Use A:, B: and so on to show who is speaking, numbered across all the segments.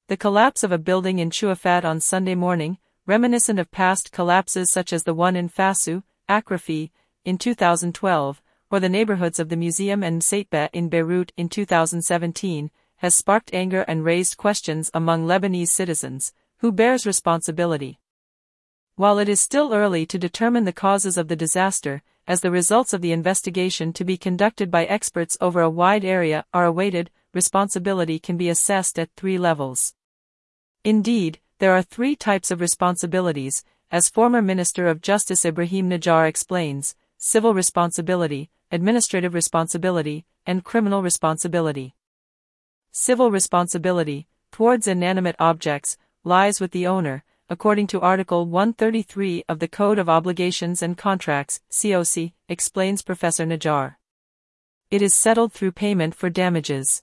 A: The collapse of a building in Chuafat on Sunday morning, reminiscent of past collapses such as the one in Fasu, Akrafi, in 2012, or the neighborhoods of the Museum and Msaitbeh in Beirut in 2017, has sparked anger and raised questions among Lebanese citizens. Who bears responsibility? While it is still early to determine the causes of the disaster, as the results of the investigation to be conducted by experts over a wide area are awaited, responsibility can be assessed at 3 levels. Indeed, there are 3 types of responsibilities, as former Minister of Justice Ibrahim Najjar explains: civil responsibility, administrative responsibility, and criminal responsibility. Civil responsibility, towards inanimate objects, lies with the owner, according to Article 133 of the Code of Obligations and Contracts, COC, explains Professor Najjar. It is settled through payment for damages.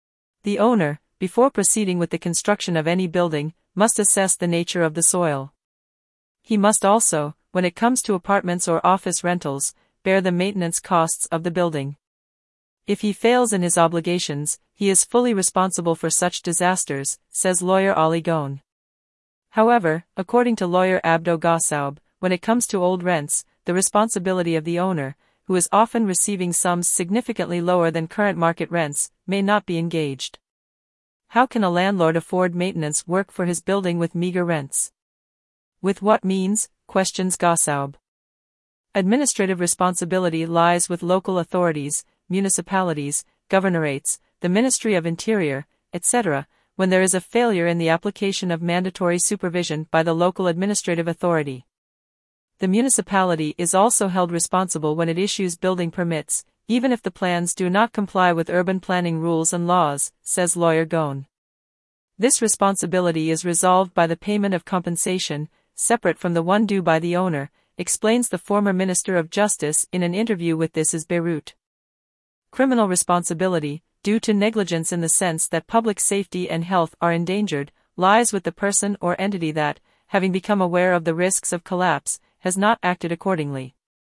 A: The owner, before proceeding with the construction of any building, must assess the nature of the soil. He must also, when it comes to apartments or office rentals, bear the maintenance costs of the building. If he fails in his obligations, he is fully responsible for such disasters, says lawyer Ali Ghone. However, according to lawyer Abdo Ghassaoub, when it comes to old rents, the responsibility of the owner, who is often receiving sums significantly lower than current market rents, may not be engaged. How can a landlord afford maintenance work for his building with meager rents? With what means? Questions Ghassaoub. Administrative responsibility lies with local authorities, municipalities, governorates, the Ministry of Interior, etc., when there is a failure in the application of mandatory supervision by the local administrative authority. The municipality is also held responsible when it issues building permits, even if the plans do not comply with urban planning rules and laws, says lawyer Ghone. This responsibility is resolved by the payment of compensation, separate from the one due by the owner, explains the former Minister of Justice in an interview with This Is Beirut. Criminal responsibility, due to negligence in the sense that public safety and health are endangered, lies with the person or entity that, having become aware of the risks of collapse, has not acted accordingly.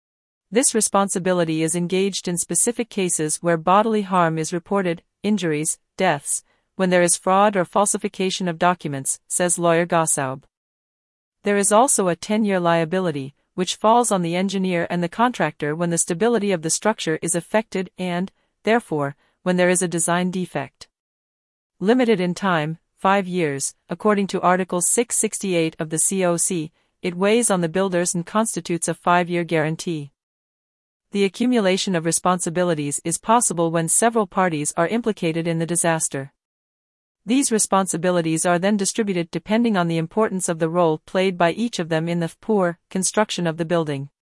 A: This responsibility is engaged in specific cases where bodily harm is reported, injuries, deaths, when there is fraud or falsification of documents, says lawyer Ghassaoub. There is also a 10-year liability, which falls on the engineer and the contractor when the stability of the structure is affected and, therefore, when there is a design defect. Limited in time, 5 years, according to Article 668 of the COC, it weighs on the builders and constitutes a 5-year guarantee. The accumulation of responsibilities is possible when several parties are implicated in the disaster. These responsibilities are then distributed depending on the importance of the role played by each of them in the construction of the building.